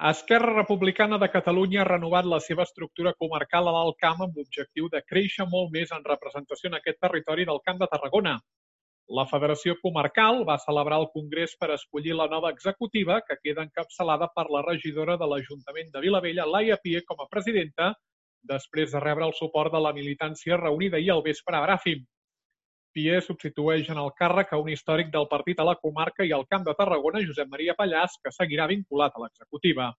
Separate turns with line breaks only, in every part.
Esquerra Republicana de Catalunya ha renovat la seva estructura comarcal a l'Alt Camp amb l'objectiu de créixer molt més en representació en aquest territori del Camp de Tarragona. La Federació Comarcal va celebrar el congrés per escollir la nova executiva, que queda encapçalada per la regidora de l'Ajuntament de Vilavella, Laia Pie, com a presidenta, després de rebre el suport de la militància reunida ahir al vespre a Bràfim. Pie substitueix en el càrrec a un històric del partit a la comarca i al Camp de Tarragona, Josep Maria Pallàs, que seguirà vinculat a l'executiva.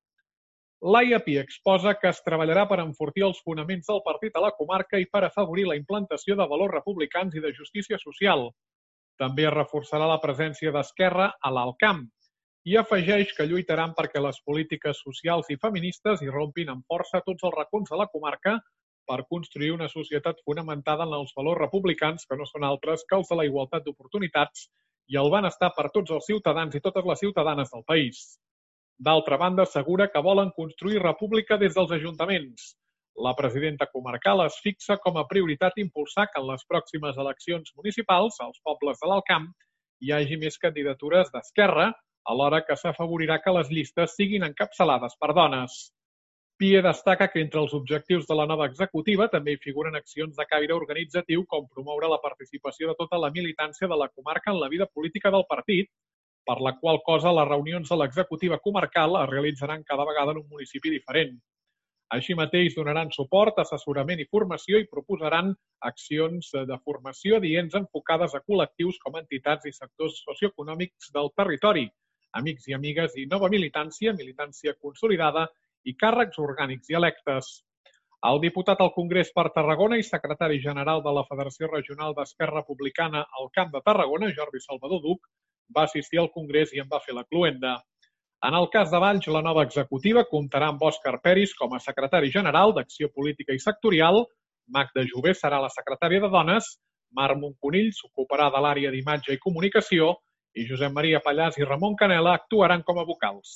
Laia Pie exposa que es treballarà per enfortir els fonaments del partit a la comarca i per afavorir la implantació de valors republicans i de justícia social. També es reforçarà la presència d'Esquerra a l'Alt Camp i afegeix que lluitaran perquè les polítiques socials i feministes irrompin amb força a tots els racons de la comarca per construir una societat fonamentada en els valors republicans que no són altres que els de la igualtat d'oportunitats i el benestar per tots els ciutadans i totes les ciutadanes del país. D'altra banda, assegura que volen construir república des dels ajuntaments. La presidenta comarcal es fixa com a prioritat impulsar que en les pròximes eleccions municipals, als pobles de l'Alt Camp, hi hagi més candidatures d'Esquerra, alhora que s'afavorirà que les llistes siguin encapçalades per dones. Pie destaca que entre els objectius de la nova executiva també hi figuren accions de caire organitzatiu com promoure la participació de tota la militància de la comarca en la vida política del partit, per la qual cosa les reunions de l'executiva comarcal es realitzaran cada vegada en un municipi diferent. Així mateix donaran suport, assessorament i formació i proposaran accions de formació adients enfocades a col·lectius com entitats i sectors socioeconòmics del territori, amics i amigues i nova militància, militància consolidada i càrrecs orgànics i electes. El diputat al Congrés per Tarragona i secretari general de la Federació Regional d'Esquerra Republicana al Camp de Tarragona, Jordi Salvador Duc, va assistir al Congrés i en va fer la cloenda. En el cas de Valls, la nova executiva comptarà amb Òscar Peris com a secretari general d'Acció Política i Sectorial, Magda Jové serà la secretària de Dones, Mar Monconill s'ocuparà de l'àrea d'imatge i comunicació i Josep Maria Pallàs i Ramon Canela actuaran com a vocals.